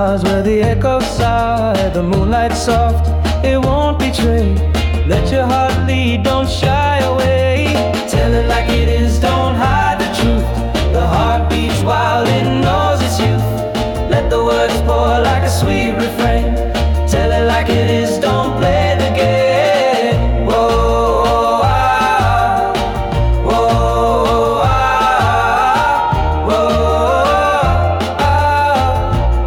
stars where the echoes sigh, the moonlight soft, it won't betray. Let your heart lead, don't shy away. Tell it like it is, don't hide the truth. The heart beats wild, it knows it's youth. Let the words pour like a sweet refrain. Tell it like it is, don't play the game. Whoa, ah, whoa, ah, whoa, ah,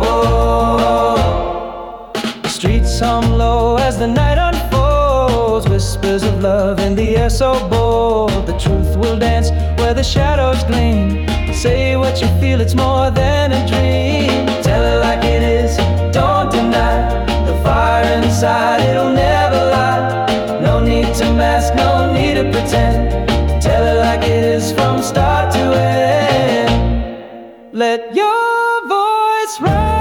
whoa. The streets hum low as the night unfolds, whispers of love in the air so bold. The truth will dance where the shadows gleam. Say what you feel, it's more than a dream. Tell it like it is, don't deny. The fire inside, it'll never lie. No need to mask, no need to pretend. Tell it like it is from start to end. Let your voice rise.